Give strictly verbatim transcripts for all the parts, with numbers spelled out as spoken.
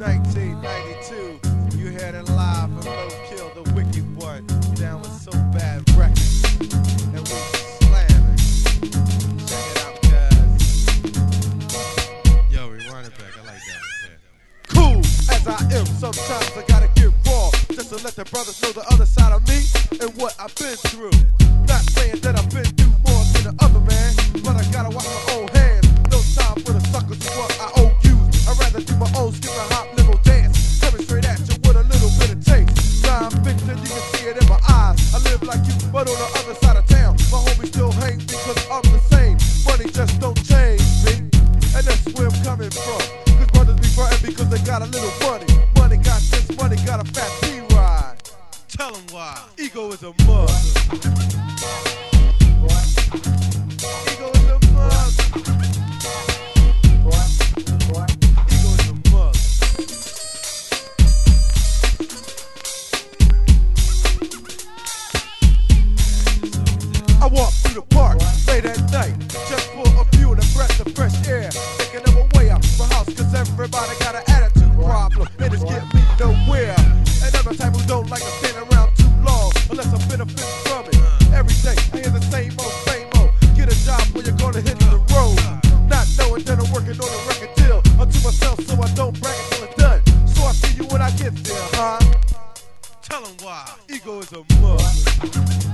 nineteen ninety-two, you had it live from Roadkill, the wicked one, down with So Bad Records, and we slamming. Check it out, guys. Yo, rewind it back, I like that. Yeah. Cool as I am, sometimes I gotta get raw, just to let the brothers know the other side of me and what I've been through. Not saying that I've been through more than the other man, but I gotta watch my own hands. No time for the suckers who want I owe you. I'd rather do my own skip and hop, little dance, coming straight at you with a little bit of taste. Now I'm fiction, you can see it in my eyes. I live like you, but on the other side of town, my homies still hang because I'm the same. Money just don't change me, and that's where I'm coming from. Cause brothers be frontin' because they got a little money. Money got this, money got a fat P-ride. Tell them why. Ego is a mother. Ego is a mother. I walk through the park late at night, just for a view and a breath of fresh air. Taking them away out my house, cause everybody got an attitude problem, and it's getting me nowhere. And I'm the type who don't like to stand around too long, unless I'm benefiting from it. Every day I hear the same old, same old. Get a job when you're gonna hit the road. Not knowing that I'm working on a record deal unto myself, so I don't brag until it's done. So I see you when I get there, huh? Tell them why. Ego is a must.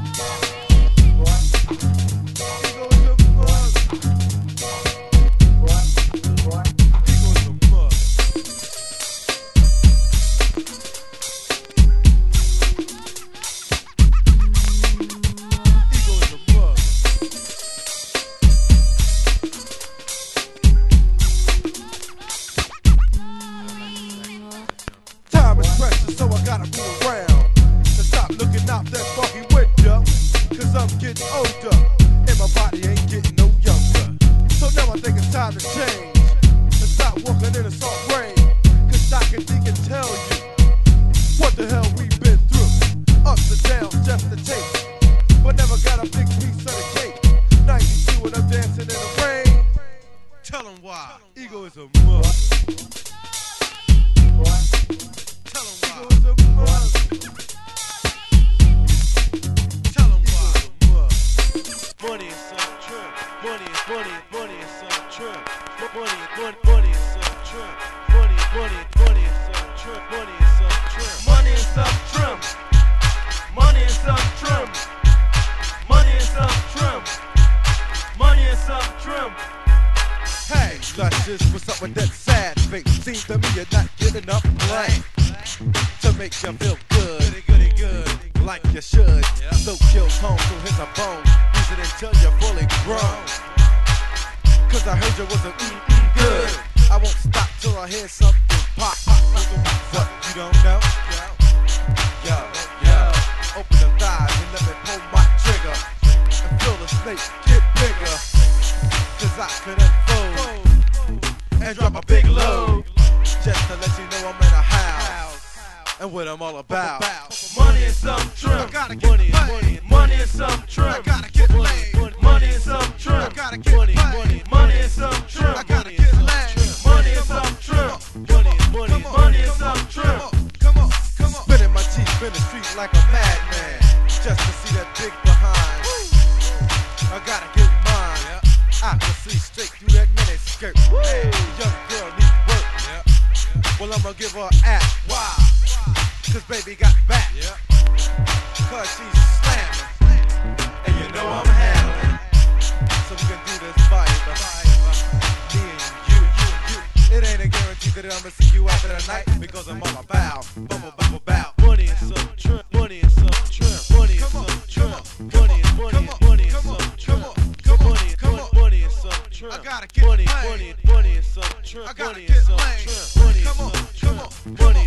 So I gotta move around and stop looking out that foggy window, cause I'm getting older and my body ain't getting no younger. So now I think it's time to change and stop walking in the soft rain, cause I can think and tell you what the hell we've been through. Ups and downs just a taste, but never got a big piece of the cake. ninety-two and I'm dancing in the rain. Tell them why. Ego is a must. Money is some trim. Money is money, money is some trim. Money is money, money is some trim. Money is money, money is some trim. Money is some trim. Money is some trim. Money is some trim. Money is some trim. Money is some trim. Hey, luscious, what's up with that sad face? Seems to me you're not getting enough play to make you feel good, goody, goody, good, like you should. Yep. So kill home, so hit a bone. Use it until you're fully grown. Cause I heard you was a mm-mm good. I won't stop till I hear something pop. What you don't know? Yo, yo, open them thighs and let me pull my trigger and feel the snake get bigger. Cause I could unfold and drop a big load, just to let you know I'm in a house and what I'm all about. Money is some trim. I gotta get money, paid. money, money is some trim. I gotta get laid. Money is some trim. I gotta get money, paid. money, money is some trim. I gotta get laid. Money is some trim. Money, money, money is some trim. Come on, come on. Spinning my teeth in the street like a madman, just to see that big behind. I gotta get mine. I can see straight through that mini skirt. Hey, young girl needs work. Well, I'ma give her an app. Why? Cause baby got back. Cause she's slamming. And you know I'm handling. So we can do this fight. Me and you, you, you. It ain't a guarantee that I'ma see you after the night, because I'm all about, bubble, bubble, about. Money is some trim. Money is some trim. Money is some trim. Money is money, money is some trim. Money, money is some trim. I gotta get money, paid. money, money is some trim. I gotta Money get is some laid. trim. Money is Come on, some come trim. on. Money